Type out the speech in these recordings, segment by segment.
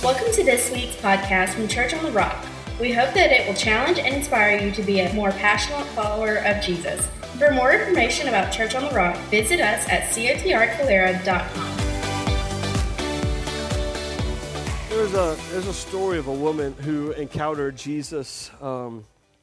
Welcome to this week's podcast from Church on the Rock. We hope that it will challenge and inspire you to be a more passionate follower of Jesus. For more information about Church on the Rock, visit us at cotrcalera.com. There's a story of a woman who encountered Jesus, and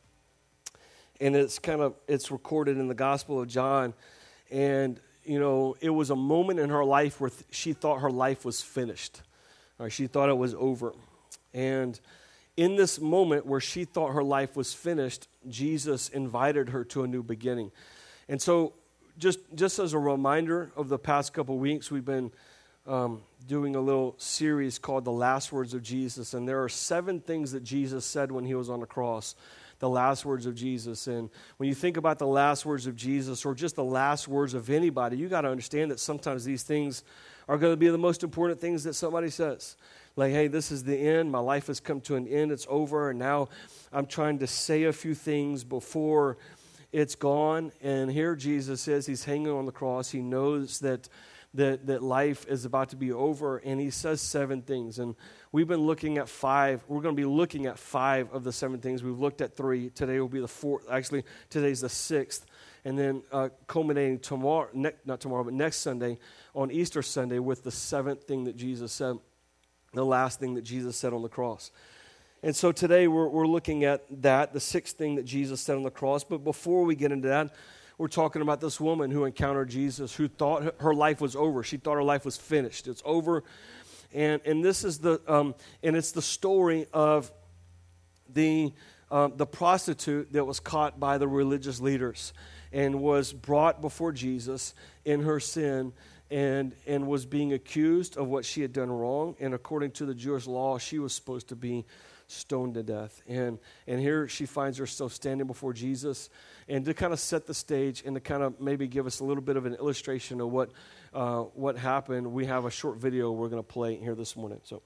it's recorded in the Gospel of John, and it was a moment in her life where she thought her life was finished, or she thought it was over, and in this moment where she thought her life was finished, Jesus invited her to a new beginning. And so just as a reminder of the past couple weeks, we've been doing a little series called The Last Words of Jesus. And there are 7 things that Jesus said when he was on the cross, the last words of Jesus. And when you think about the last words of Jesus or just the last words of anybody, you got to understand that sometimes these things are going to be the most important things that somebody says. Like, hey, this is the end. My life has come to an end. It's over. And now I'm trying to say a few things before it's gone. And here Jesus is. He's hanging on the cross. He knows that life is about to be over. And he says 7 things. And we've been looking at 5. We're going to be looking at 5 of the 7 things. We've looked at 3. Today will be the 4th. Actually, today's the 6th. And then culminating next Sunday, on Easter Sunday, with the 7th thing that Jesus said. The last thing that Jesus said on the cross. And so today we're looking at that, the 6th thing that Jesus said on the cross. But before we get into that, we're talking about this woman who encountered Jesus, who thought her life was over. She thought her life was finished. It's over. And this is it's the story of the prostitute that was caught by the religious leaders and was brought before Jesus in her sin. And was being accused of what she had done wrong. And according to the Jewish law, she was supposed to be stoned to death. And here she finds herself standing before Jesus. And to kind of set the stage and to kind of maybe give us a little bit of an illustration of what happened, we have a short video we're going to play here this morning. So,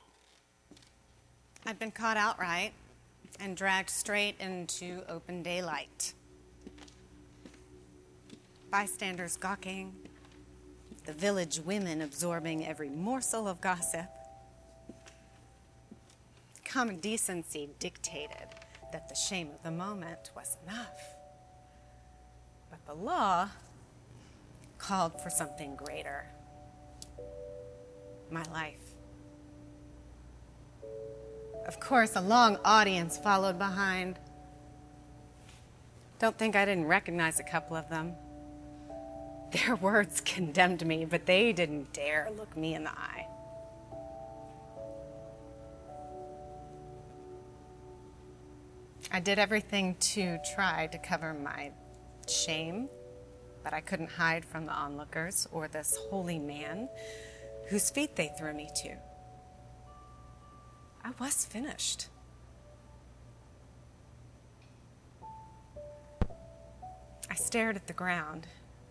I'd been caught outright and dragged straight into open daylight. Bystanders gawking. The village women absorbing every morsel of gossip. Common decency dictated that the shame of the moment was enough. But the law called for something greater. My life. Of course, a long audience followed behind. Don't think I didn't recognize a couple of them. Their words condemned me, but they didn't dare look me in the eye. I did everything to try to cover my shame, but I couldn't hide from the onlookers or this holy man whose feet they threw me to. I was finished. I stared at the ground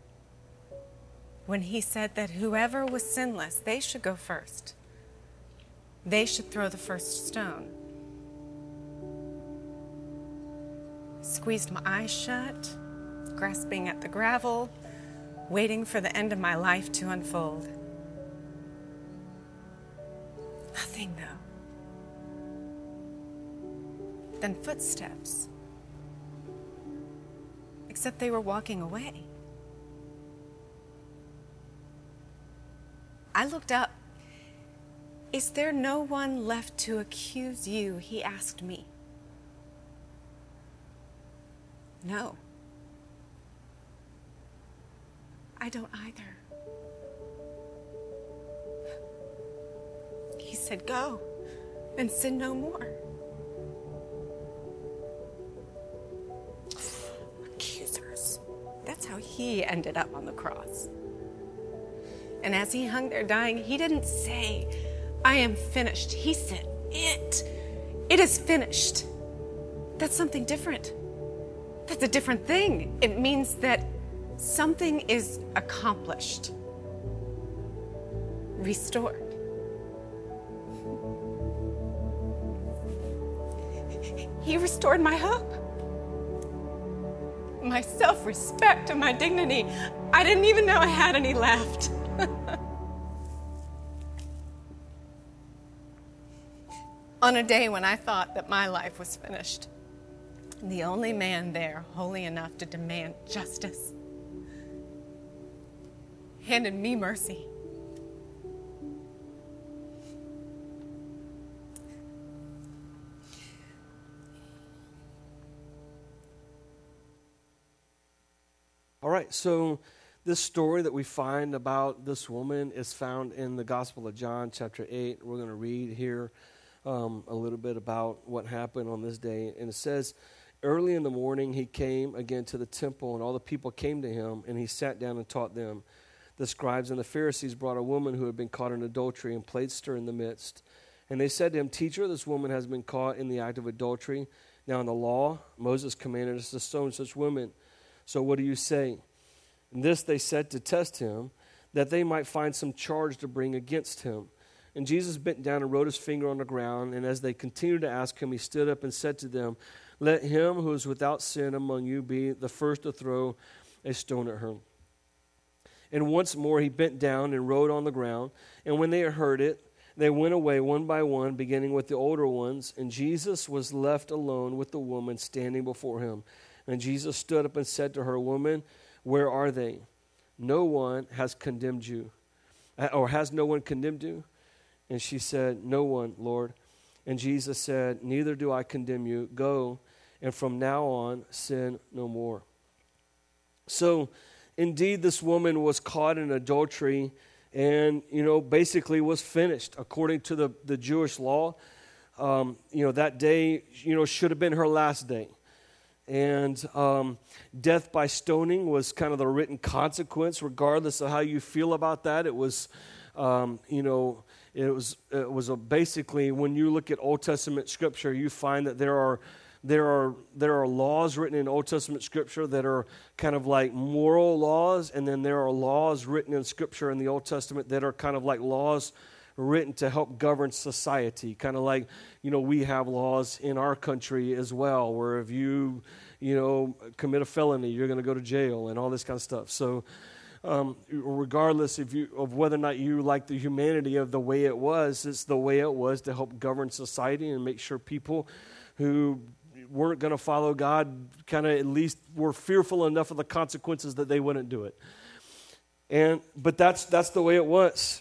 when he said that whoever was sinless, they should go first. They should throw the first stone. Squeezed my eyes shut, grasping at the gravel, waiting for the end of my life to unfold. Nothing, though. Then footsteps. Except they were walking away. I looked up. Is there no one left to accuse you? He asked me. No. I don't either. He said, go and sin no more. Accusers. That's how he ended up on the cross. And as he hung there dying, he didn't say, I am finished. He said, it is finished. That's something different. That's a different thing. It means that something is accomplished, restored. He restored my hope, my self-respect, and my dignity. I didn't even know I had any left. on a day when I thought that my life was finished. The only man there holy enough to demand justice handed me mercy. All right, so this story that we find about this woman is found in the Gospel of John, chapter 8. We're going to read here a little bit about what happened on this day. And it says, early in the morning he came again to the temple, and all the people came to him, and he sat down and taught them. The scribes and the Pharisees brought a woman who had been caught in adultery and placed her in the midst. And they said to him, Teacher, this woman has been caught in the act of adultery. Now in the law, Moses commanded us to stone such women. So what do you say? And this they said to test him, that they might find some charge to bring against him. And Jesus bent down and wrote his finger on the ground. And as they continued to ask him, he stood up and said to them, Let him who is without sin among you be the first to throw a stone at her. And once more he bent down and wrote on the ground. And when they had heard it, they went away one by one, beginning with the older ones. And Jesus was left alone with the woman standing before him. And Jesus stood up and said to her, Woman, where are they? No one has condemned you. Or has no one condemned you? And she said, No one, Lord. And Jesus said, Neither do I condemn you. Go, and from now on sin no more. So, indeed, this woman was caught in adultery and, basically was finished. According to the Jewish law, that day, should have been her last day. And death by stoning was kind of the written consequence, regardless of how you feel about that. It was, basically, when you look at Old Testament Scripture, you find that there are laws written in Old Testament Scripture that are kind of like moral laws, and then there are laws written in Scripture in the Old Testament that are kind of like laws written to help govern society, kind of like, we have laws in our country as well, where if you, commit a felony, you're going to go to jail and all this kind of stuff. So regardless of whether or not you like the humanity of the way it was, it's the way it was to help govern society and make sure people who weren't going to follow God kind of at least were fearful enough of the consequences that they wouldn't do it. But that's the way it was.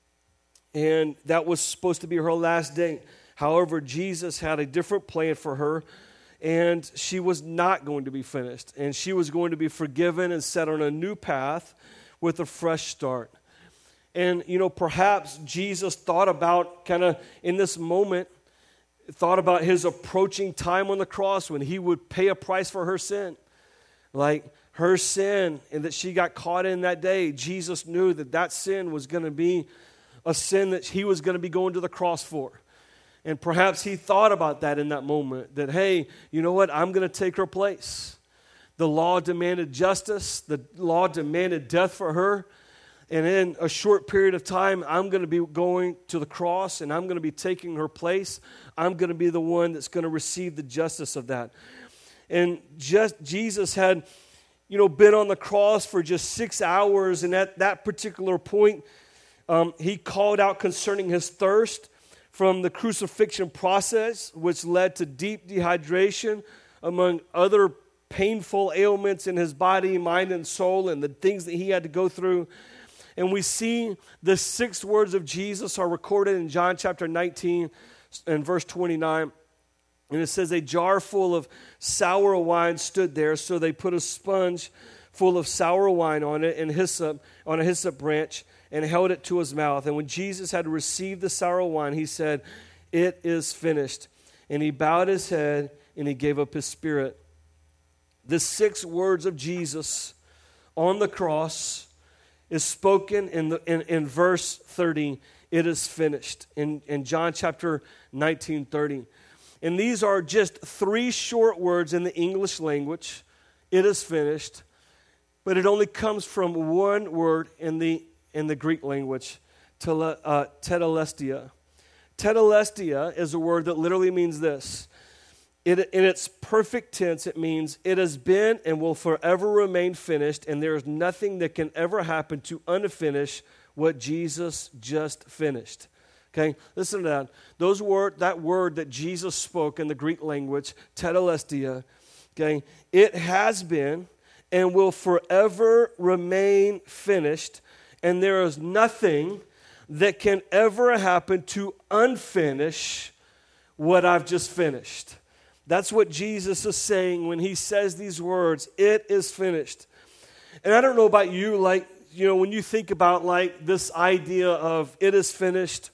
And that was supposed to be her last day. However, Jesus had a different plan for her, and she was not going to be finished. And she was going to be forgiven and set on a new path with a fresh start. And, perhaps Jesus thought about kind of in this moment, thought about his approaching time on the cross when he would pay a price for her sin. Like her sin and that she got caught in that day, Jesus knew that sin was going to be a sin that he was going to be going to the cross for. And perhaps he thought about that in that moment, that, hey, you know what, I'm going to take her place. The law demanded justice. The law demanded death for her. And in a short period of time, I'm going to be going to the cross, and I'm going to be taking her place. I'm going to be the one that's going to receive the justice of that. And Jesus had, been on the cross for just 6 hours, and at that particular point, he called out concerning his thirst from the crucifixion process, which led to deep dehydration, among other painful ailments in his body, mind, and soul, and the things that he had to go through. And we see the 6 words of Jesus are recorded in John chapter 19 and verse 29. And it says, a jar full of sour wine stood there, so they put a sponge full of sour wine on it and on a hyssop branch, and held it to his mouth. And when Jesus had received the sour wine, he said, it is finished. And he bowed his head and he gave up his spirit. The 6 words of Jesus on the cross is spoken in verse 30. It is finished in John chapter 19:30. And these are just 3 short words in the English language. It is finished. But it only comes from one word in the Greek language, tetelestia. Tetelestia is a word that literally means this. In its perfect tense, it means it has been and will forever remain finished, and there is nothing that can ever happen to unfinish what Jesus just finished. Okay, listen to that. That word that Jesus spoke in the Greek language, tetelestia, okay, it has been and will forever remain finished, and there is nothing that can ever happen to unfinish what I've just finished. That's what Jesus is saying when he says these words, it is finished. And I don't know about you, like, you know, when you think about like this idea of it is finished,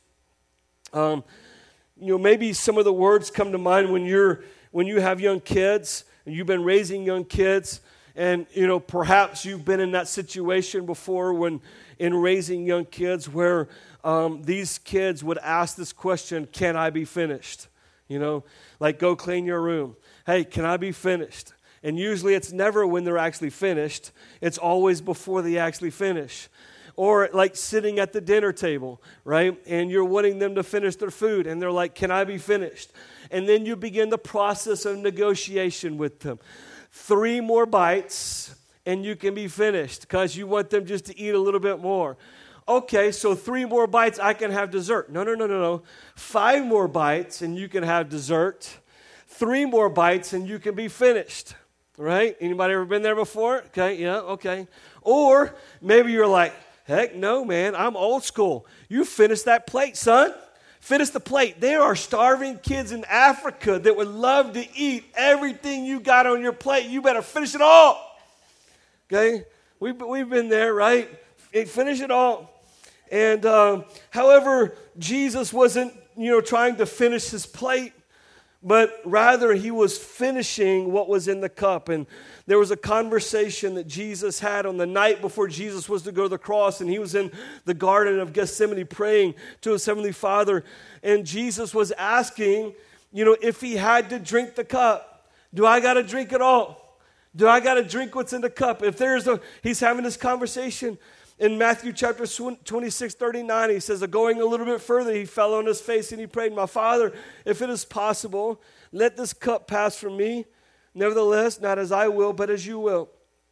you know, maybe some of the words come to mind when you have young kids and you've been raising young kids, and you know, perhaps you've been in that situation before when in raising young kids where these kids would ask this question, can I be finished? You know, like, go clean your room. Hey, can I be finished? And usually it's never when they're actually finished. It's always before they actually finish. Or like sitting at the dinner table, right? And you're wanting them to finish their food. And they're like, can I be finished? And then you begin the process of negotiation with them. 3 more bites and you can be finished because you want them just to eat a little bit more. Okay, so 3 more bites, I can have dessert. No. 5 more bites and you can have dessert. 3 more bites and you can be finished. Right? Anybody ever been there before? Okay, yeah, okay. Or maybe you're like, heck no, man, I'm old school. You finish that plate, son. Finish the plate. There are starving kids in Africa that would love to eat everything you got on your plate. You better finish it all. Okay? We've been there, right? Finish it all. And however, Jesus wasn't, you know, trying to finish his plate, but rather he was finishing what was in the cup. And there was a conversation that Jesus had on the night before Jesus was to go to the cross, and he was in the Garden of Gethsemane praying to his heavenly Father. And Jesus was asking, you know, if he had to drink the cup, do I got to drink it all? Do I got to drink what's in the cup? He's having this conversation. In Matthew chapter 26:39, he says, going a little bit further, he fell on his face and he prayed, my Father, if it is possible, let this cup pass from me. Nevertheless, not as I will, but as you will.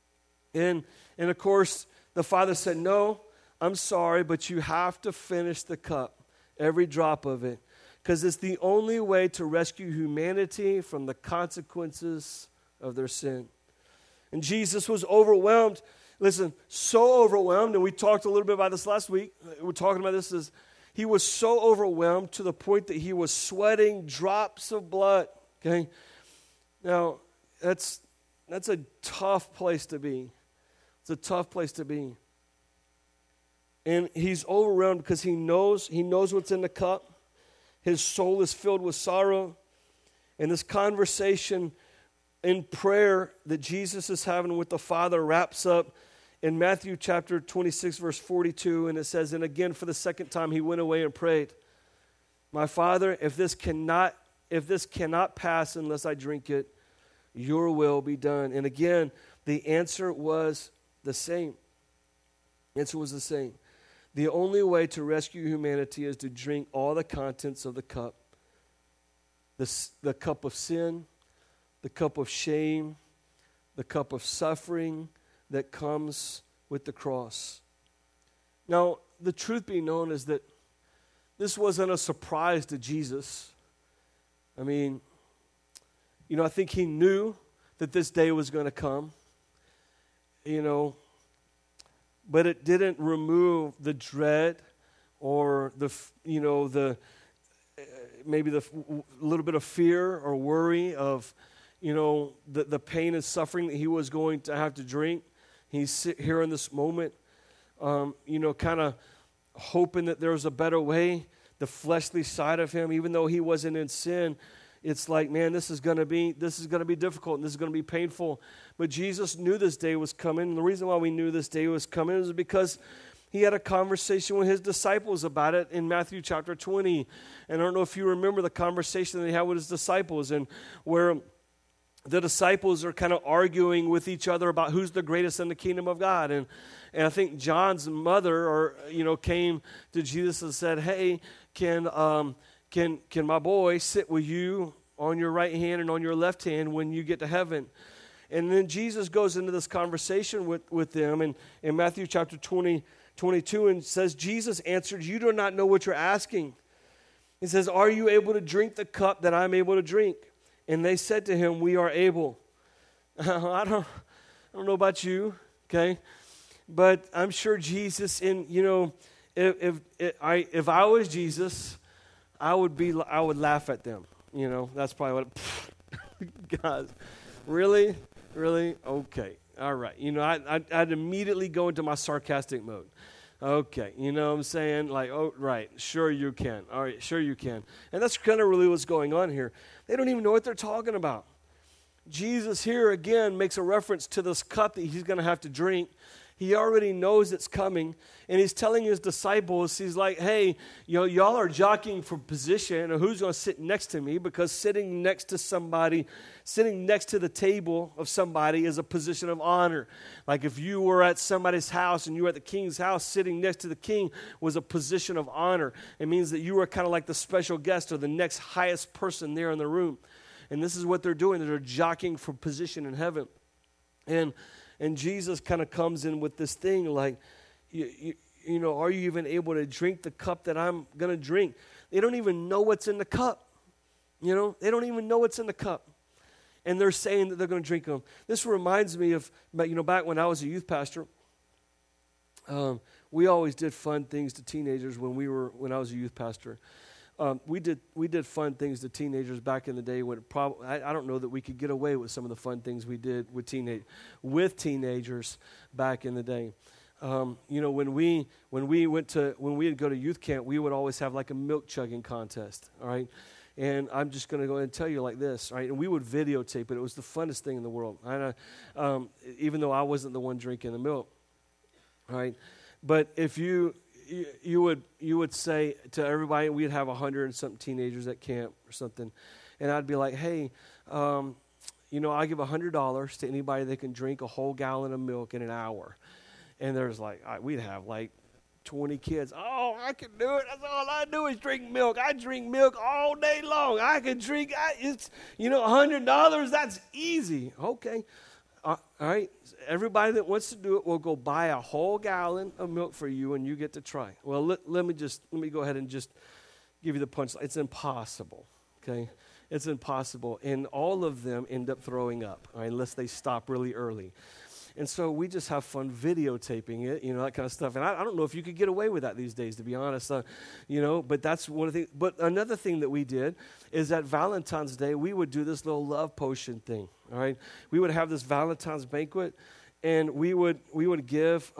And of course, the Father said, no, I'm sorry, but you have to finish the cup, every drop of it, because it's the only way to rescue humanity from the consequences of their sin. And Jesus was overwhelmed. Listen, so overwhelmed, and we talked a little bit about this last week. We're talking about this as he was so overwhelmed to the point that he was sweating drops of blood. Okay, now that's a tough place to be. It's a tough place to be, and he's overwhelmed because he knows what's in the cup. His soul is filled with sorrow, and this conversation in prayer that Jesus is having with the Father wraps up in Matthew chapter 26, verse 42, and it says, and again for the second time he went away and prayed, my Father, if this cannot pass unless I drink it, your will be done. And again, the answer was the same. The answer was the same. The only way to rescue humanity is to drink all the contents of the cup. The cup of sin, the cup of shame, the cup of suffering that comes with the cross. Now, the truth be known is that this wasn't a surprise to Jesus. I mean, you know, I think he knew that this day was going to come, you know, but it didn't remove the dread or maybe the little bit of fear or worry of, you know, the pain and suffering that he was going to have to drink. He's here in this moment, you know, kind of hoping that there was a better way. The fleshly side of him, even though he wasn't in sin, it's like, man, this is going to be difficult and this is going to be painful. But Jesus knew this day was coming. And the reason why we knew this day was coming is because he had a conversation with his disciples about it in Matthew chapter 20. And I don't know if you remember the conversation that he had with his disciples, and where the disciples are kind of arguing with each other about who's the greatest in the kingdom of God. And I think John's mother, came to Jesus and said, hey, can my boy sit with you on your right hand and on your left hand when you get to heaven? And then Jesus goes into this conversation with them in Matthew chapter 22 and says, Jesus answered, you do not know what you're asking. He says, are you able to drink the cup that I'm able to drink? And they said to him, we are able. I don't know about you, okay? But I'm sure Jesus, if I was Jesus, I would laugh at them. That's probably what. God, really? Okay, all right. I'd immediately go into my sarcastic mode. Okay, you know what I'm saying? Like, oh, right, sure you can. All right, sure you can. And that's kind of really what's going on here. They don't even know what they're talking about. Jesus here, again, makes a reference to this cup that he's going to have to drink. He already knows it's coming, and he's telling his disciples, he's like, hey, y'all are jockeying for position, or who's going to sit next to me, because sitting next to the table of somebody is a position of honor. Like if you were at somebody's house and you were at the king's house, sitting next to the king was a position of honor. It means that you were kind of like the special guest or the next highest person there in the room. And this is what they're doing. They're jockeying for position in heaven. And Jesus kind of comes in with this thing like, are you even able to drink the cup that I'm going to drink? They don't even know what's in the cup. They don't even know what's in the cup. And they're saying that they're going to drink them. This reminds me of, back when I was a youth pastor, we always did fun things to teenagers when I was a youth pastor. We did fun things to teenagers back in the day when I don't know that we could get away with some of the fun things we did with teenagers back in the day. When we'd go to youth camp, we would always have like a milk chugging contest. All right. And I'm just going to go ahead and tell you like this, right? And we would videotape it. It was the funnest thing in the world. Even though I wasn't the one drinking the milk, right? But if you would say to everybody, we'd have 100 and something teenagers at camp or something, and I'd be like, hey, I'll give $100 to anybody that can drink a whole gallon of milk in an hour. And there's we'd have 20 kids. Oh, I can do it. That's all I do is drink milk. I drink milk all day long. I can drink, $100, that's easy. Okay. All right, everybody that wants to do it will go buy a whole gallon of milk for you, and you get to try. Well, let me go ahead and just give you the punchline. It's impossible, okay? It's impossible, and all of them end up throwing up, all right, unless they stop really early. And so we just have fun videotaping it, that kind of stuff. And I don't know if you could get away with that these days, to be honest, but that's one of the things. But another thing that we did is at Valentine's Day, we would do this little love potion thing, all right? We would have this Valentine's banquet, and we would give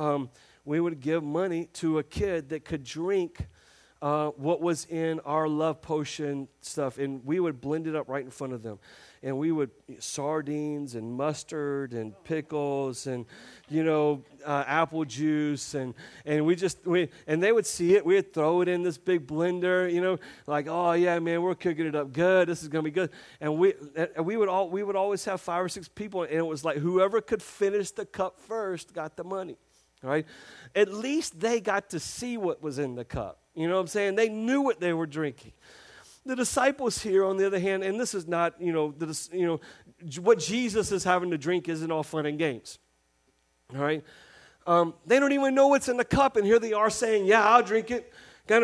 money to a kid that could drink what was in our love potion stuff, and we would blend it up right in front of them. And we would sardines and mustard and pickles and apple juice and they would see it. We'd throw it in this big blender, like, oh yeah, man, we're cooking it up good. This is gonna be good. And we would always have 5 or 6 people, and it was like whoever could finish the cup first got the money. All right, at least they got to see what was in the cup. You know what I'm saying? They knew what they were drinking. The disciples here, on the other hand, and this is not, what Jesus is having to drink isn't all fun and games. All right? They don't even know what's in the cup, and here they are saying, yeah, I'll drink it. Kind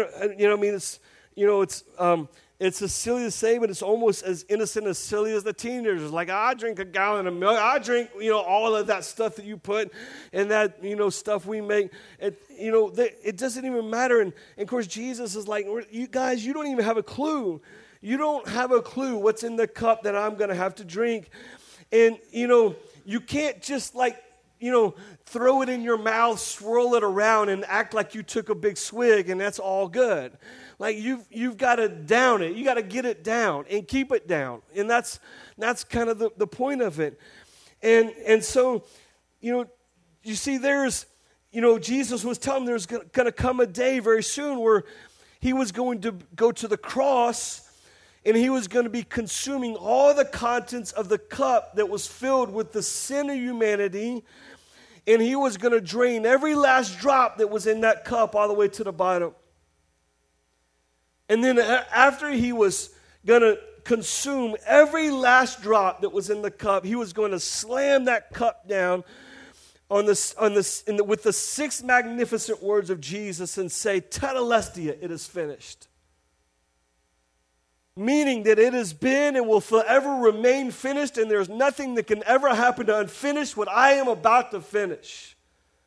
of, it's as silly to say, but it's almost as innocent, as silly as the teenagers. Like, I drink a gallon of milk. I drink, all of that stuff that you put and that, stuff we make. It doesn't even matter. And of course, Jesus is like, you guys, you don't even have a clue. You don't have a clue what's in the cup that I'm going to have to drink. And, you can't just throw it in your mouth, swirl it around, and act like you took a big swig, and that's all good. Like you've got to down it. You got to get it down and keep it down, and that's kind of the point of it. And so, you see, there's, Jesus was telling them there's going to come a day very soon where he was going to go to the cross, and he was going to be consuming all the contents of the cup that was filled with the sin of humanity. And he was going to drain every last drop that was in that cup all the way to the bottom. And then after he was going to consume every last drop that was in the cup, he was going to slam that cup down with the 6 magnificent words of Jesus and say, Tetelestai, it is finished. Meaning that it has been and will forever remain finished, and there's nothing that can ever happen to unfinish what I am about to finish.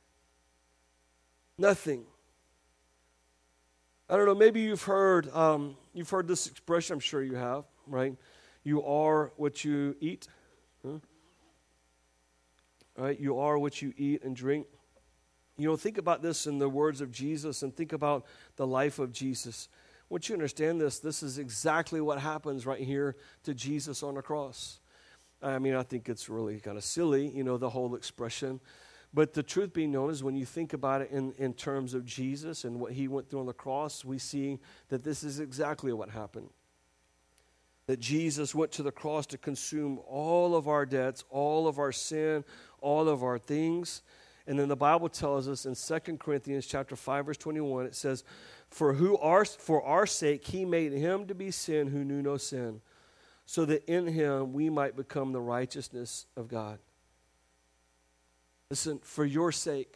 Nothing. I don't know, maybe you've heard this expression, I'm sure you have, right? You are what you eat. Huh? Right? You are what you eat and drink. You know, think about this in the words of Jesus and think about the life of Jesus. Once you understand this, this is exactly what happens right here to Jesus on the cross. I mean, I think it's really kind of silly, you know, the whole expression. But the truth being known is when you think about it in terms of Jesus and what he went through on the cross, we see that this is exactly what happened. That Jesus went to the cross to consume all of our debts, all of our sin, all of our things. And then the Bible tells us in 2 Corinthians chapter 5, verse 21, it says, For our sake he made him to be sin who knew no sin, so that in him we might become the righteousness of God. Listen, for your sake,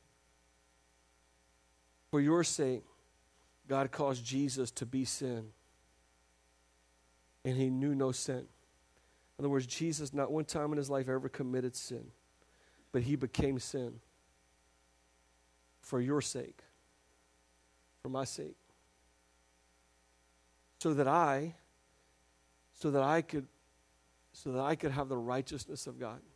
God caused Jesus to be sin. And he knew no sin. In other words, Jesus not one time in his life ever committed sin, but he became sin for your sake, for my sake, so that I could have the righteousness of God,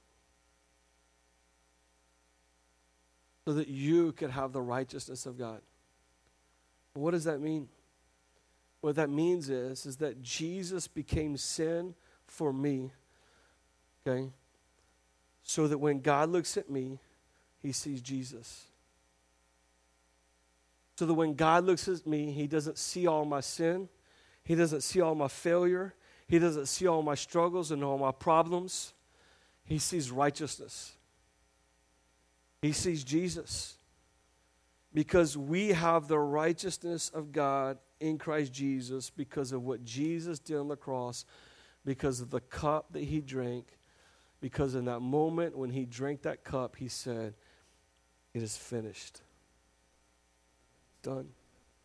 so that you could have the righteousness of God. What does that mean? What that means is that Jesus became sin for me, okay? So that when God looks at me, he sees Jesus. So that when God looks at me, he doesn't see all my sin. He doesn't see all my failure. He doesn't see all my struggles and all my problems. He sees righteousness. He sees Jesus. Because we have the righteousness of God in Christ Jesus because of what Jesus did on the cross, because of the cup that he drank, because in that moment when he drank that cup, he said, it is finished. Done.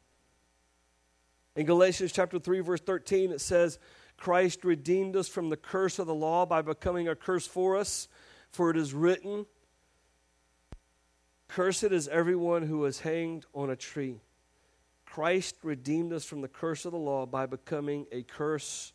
In Galatians chapter 3, verse 13, it says, Christ redeemed us from the curse of the law by becoming a curse for us, for it is written, Cursed is everyone who is hanged on a tree. Christ redeemed us from the curse of the law by becoming a curse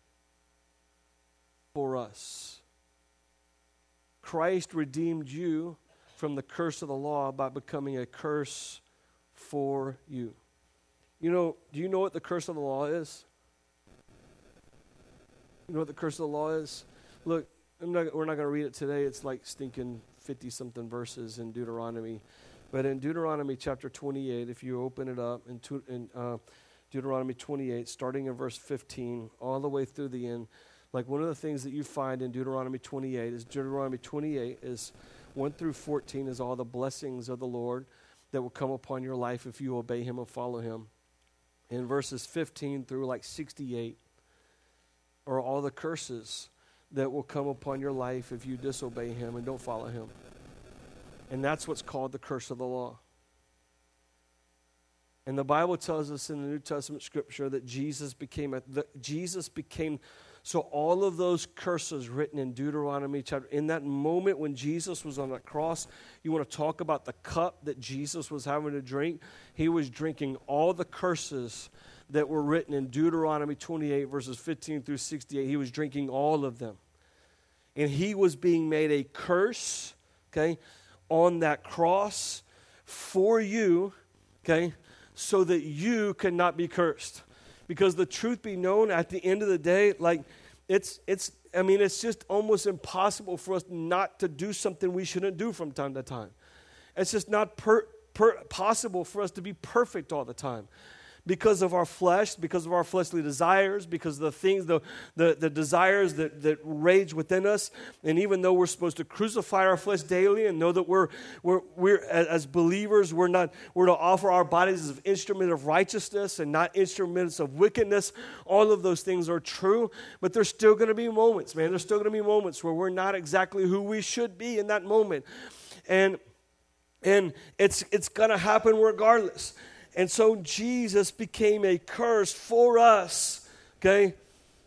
for us. Christ redeemed you from the curse of the law by becoming a curse for you. You know, do you know what the curse of the law is? You know what the curse of the law is? Look, we're not going to read it today. It's like stinking 50-something verses in Deuteronomy. But in Deuteronomy chapter 28, if you open it up, in Deuteronomy 28, starting in verse 15, all the way through the end, like one of the things that you find in Deuteronomy 28 is 1 through 14 is all the blessings of the Lord that will come upon your life if you obey him and follow him. In verses 15 through like 68 are all the curses that will come upon your life if you disobey him and don't follow him. And that's what's called the curse of the law. And the Bible tells us in the New Testament scripture that Jesus became, so all of those curses written in Deuteronomy chapter, in that moment when Jesus was on the cross, you want to talk about the cup that Jesus was having to drink? He was drinking all the curses that were written in Deuteronomy 28 verses 15 through 68. He was drinking all of them. And he was being made a curse, okay, on that cross for you, okay, so that you cannot be cursed. Because the truth be known, at the end of the day, like it's just almost impossible for us not to do something we shouldn't do from time to time. It's just not possible for us to be perfect all the time. Because of our flesh, because of our fleshly desires, because of the things, the desires that rage within us. And even though we're supposed to crucify our flesh daily and know that we're as believers, we're to offer our bodies as an instrument of righteousness and not instruments of wickedness. All of those things are true, but there's still going to be moments, man. There's still going to be moments where we're not exactly who we should be in that moment. And it's going to happen regardless. And so Jesus became a curse for us, okay?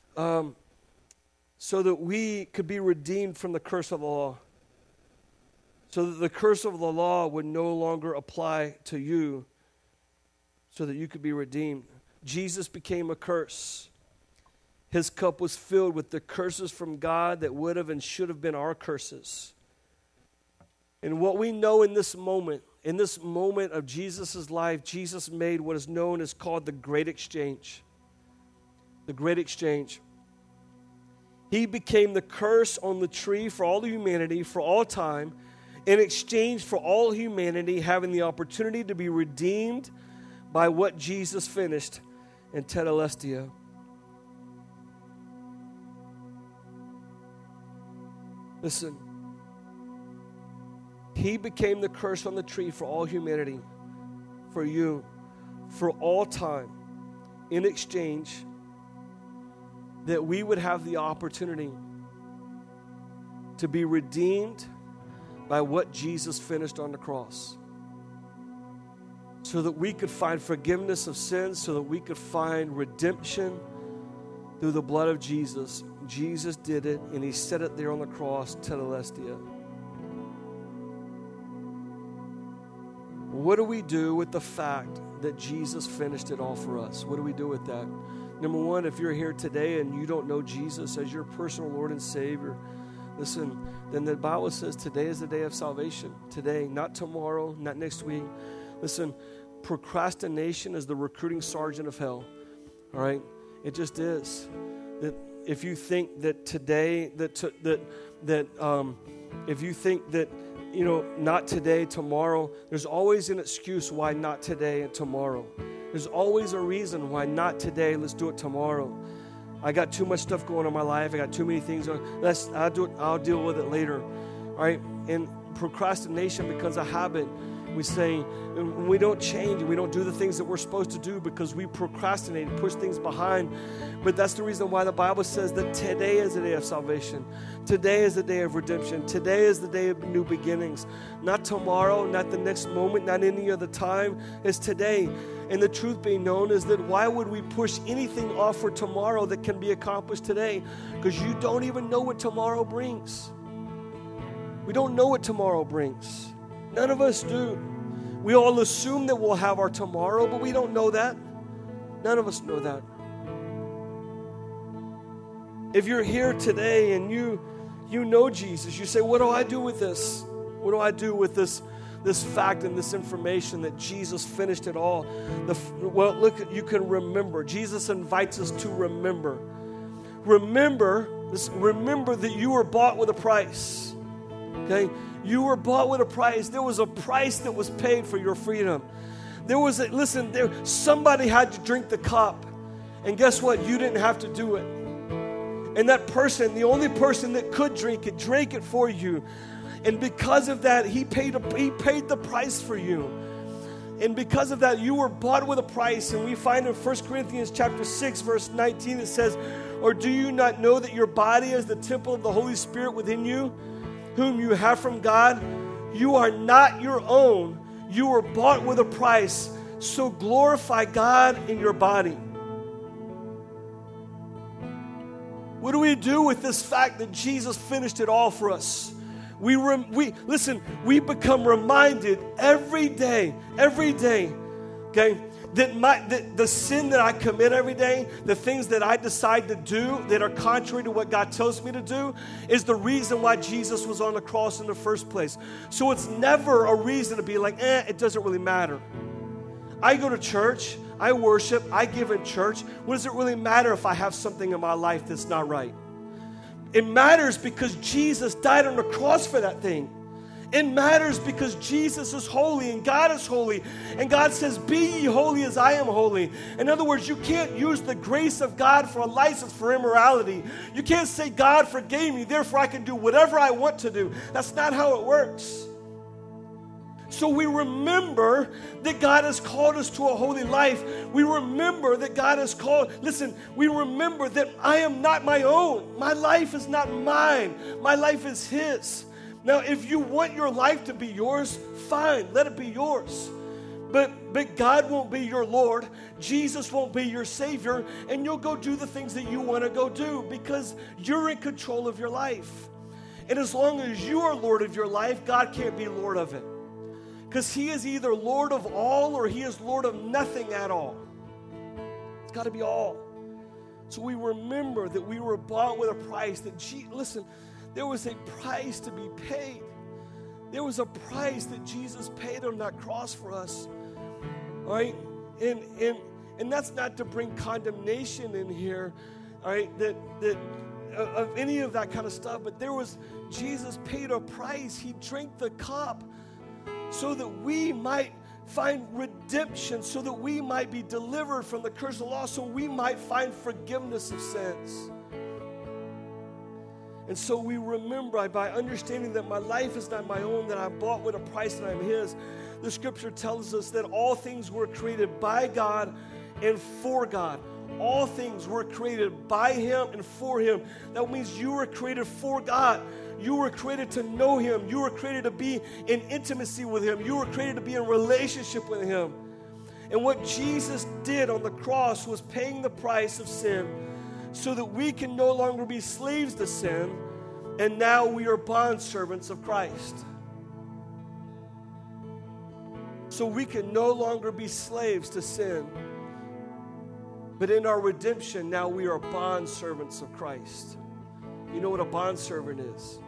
So that we could be redeemed from the curse of the law. So that the curse of the law would no longer apply to you, so that you could be redeemed. Jesus became a curse. His cup was filled with the curses from God that would have and should have been our curses. And what we know in this moment of Jesus' life, Jesus made what is known as called the Great Exchange. The Great Exchange. He became the curse on the tree for all humanity, for all time, in exchange for all humanity having the opportunity to be redeemed by what Jesus finished in Tetelestai. Listen, he became the curse on the tree for all humanity, for you, for all time, in exchange that we would have the opportunity to be redeemed by what Jesus finished on the cross. So that we could find forgiveness of sins, so that we could find redemption through the blood of Jesus. Jesus did it, and he said it there on the cross, Tetelestai. What do we do with the fact that Jesus finished it all for us? What do we do with that? Number one, if you're here today and you don't know Jesus as your personal Lord and Savior, listen, then the Bible says today is the day of salvation. Today, not tomorrow, not next week. Listen, procrastination is the recruiting sergeant of hell. All right? It just is. That if you think that today, if you think that, not today, tomorrow, there's always an excuse why not today and tomorrow. There's always a reason why not today, let's do it tomorrow. I got too much stuff going on in my life. I got too many things on. I'll deal with it later. All right? And procrastination becomes a habit. We say, and we don't change, and we don't do the things that we're supposed to do because we procrastinate and push things behind. But that's the reason why the Bible says that today is the day of salvation. Today is the day of redemption. Today is the day of new beginnings. Not tomorrow, not the next moment, not any other time. It's today. And the truth being known is that why would we push anything off for tomorrow that can be accomplished today? Because you don't even know what tomorrow brings. We don't know what tomorrow brings. None of us do. We all assume that we'll have our tomorrow, but we don't know that. None of us know that. If you're here today and you know Jesus, you say, what do I do with this? What do I do with this fact and this information that Jesus finished it all? Well, look, you can remember. Jesus invites us to remember. Remember that you were bought with a price. Okay? You were bought with a price. There was a price that was paid for your freedom. Somebody had to drink the cup. And guess what? You didn't have to do it. And that person, the only person that could drink it, drank it for you. And because of that, he paid the price for you. And because of that, you were bought with a price. And we find in 1 Corinthians chapter 6, verse 19, it says, or do you not know that your body is the temple of the Holy Spirit within you, whom you have from God? You are not your own. You were bought with a price. So glorify God in your body. What do we do with this fact that Jesus finished it all for us? We become reminded every day, okay, that the sin that I commit every day, the things that I decide to do that are contrary to what God tells me to do, is the reason why Jesus was on the cross in the first place. So it's never a reason to be like, it doesn't really matter. I go to church, I worship, I give in church. What does it really matter if I have something in my life that's not right? It matters because Jesus died on the cross for that thing. It matters because Jesus is holy and God is holy. And God says, be ye holy as I am holy. In other words, you can't use the grace of God for a license for immorality. You can't say, God forgave me, therefore I can do whatever I want to do. That's not how it works. So we remember that God has called us to a holy life. We remember that God has called, we remember that I am not my own. My life is not mine. My life is His. Now, if you want your life to be yours, fine, let it be yours. But God won't be your Lord. Jesus won't be your Savior. And you'll go do the things that you want to go do because you're in control of your life. And as long as you are Lord of your life, God can't be Lord of it. Because He is either Lord of all or He is Lord of nothing at all. It's got to be all. So we remember that we were bought with a price. Listen, there was a price to be paid. There was a price that Jesus paid on that cross for us. All right? And that's not to bring condemnation in here, all right, that of any of that kind of stuff, but Jesus paid a price. He drank the cup so that we might find redemption, so that we might be delivered from the curse of the law, so we might find forgiveness of sins. And so we remember, by understanding that my life is not my own, that I'm bought with a price and I'm His, the Scripture tells us that all things were created by God and for God. All things were created by Him and for Him. That means you were created for God. You were created to know Him. You were created to be in intimacy with Him. You were created to be in relationship with Him. And what Jesus did on the cross was paying the price of sin so that we can no longer be slaves to sin, and now we are bondservants of Christ. So we can no longer be slaves to sin, but in our redemption, now we are bondservants of Christ. You know what a bondservant is?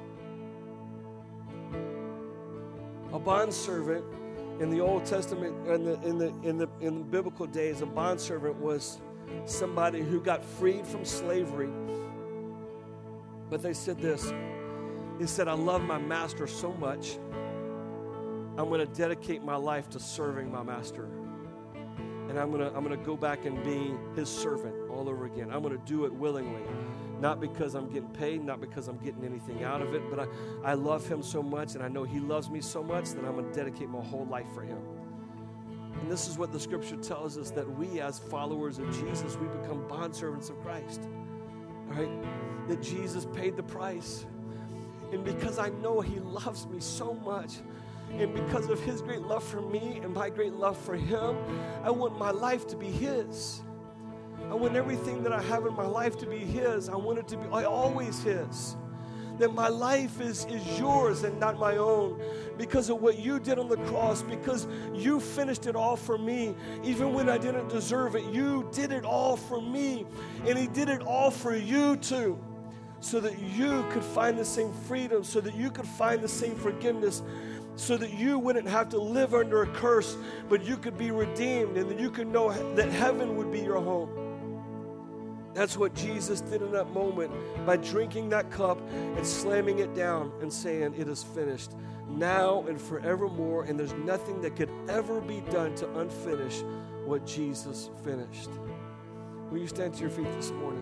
A bondservant in the Old Testament, in the biblical days, a bondservant was somebody who got freed from slavery. But they said this. They said, I love my master so much, I'm going to dedicate my life to serving my master. And I'm going to go back and be his servant all over again. I'm going to do it willingly. Not because I'm getting paid, not because I'm getting anything out of it, but I love him so much, and I know he loves me so much that I'm going to dedicate my whole life for him. And this is what the Scripture tells us, that we as followers of Jesus, we become bondservants of Christ. All right? That Jesus paid the price. And because I know he loves me so much, and because of his great love for me and my great love for him, I want my life to be his. I want everything that I have in my life to be his. I want it to be always his. That my life is yours and not my own, because of what you did on the cross, because you finished it all for me. Even when I didn't deserve it, you did it all for me. And he did it all for you too, so that you could find the same freedom, so that you could find the same forgiveness, so that you wouldn't have to live under a curse, but you could be redeemed, and that you could know that heaven would be your home. That's what Jesus did in that moment by drinking that cup and slamming it down and saying, it is finished now and forevermore, and there's nothing that could ever be done to unfinish what Jesus finished. Will you stand to your feet this morning?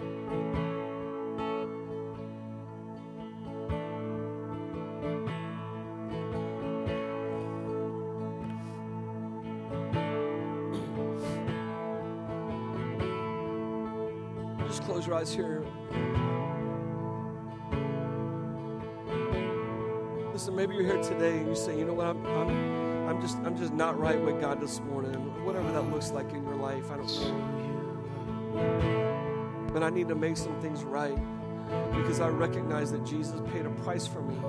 Close your eyes here. Listen, maybe you're here today and you say, you know what, I'm just not right with God this morning. Whatever that looks like in your life, I don't know. But I need to make some things right, because I recognize that Jesus paid a price for me.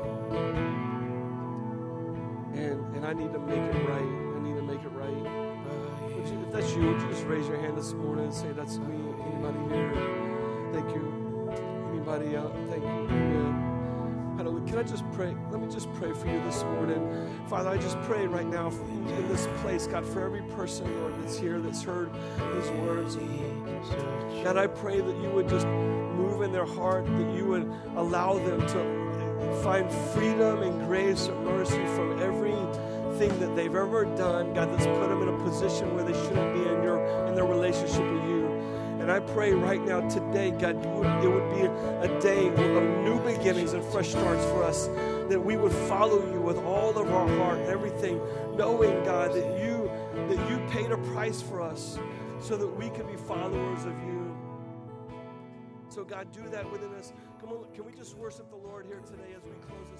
And I need to make it right. I need to make it right. If that's you, would you just raise your hand this morning and say, that's me? Anybody here? Thank you. Anybody else? Thank you. Amen. Hallelujah. Can I just pray? Let me just pray for you this morning. Father, I just pray right now in this place, God, for every person, Lord, that's here, that's heard these words. God, I pray that you would just move in their heart, that you would allow them to find freedom and grace and mercy from everything that they've ever done, God, that's put them in a position where they shouldn't be in their relationship with you. And I pray right now today, God, it would be a day of new beginnings and fresh starts for us, that we would follow you with all of our heart and everything, knowing, God, that you paid a price for us so that we could be followers of you. So, God, do that within us. Come on, can we just worship the Lord here today as we close this?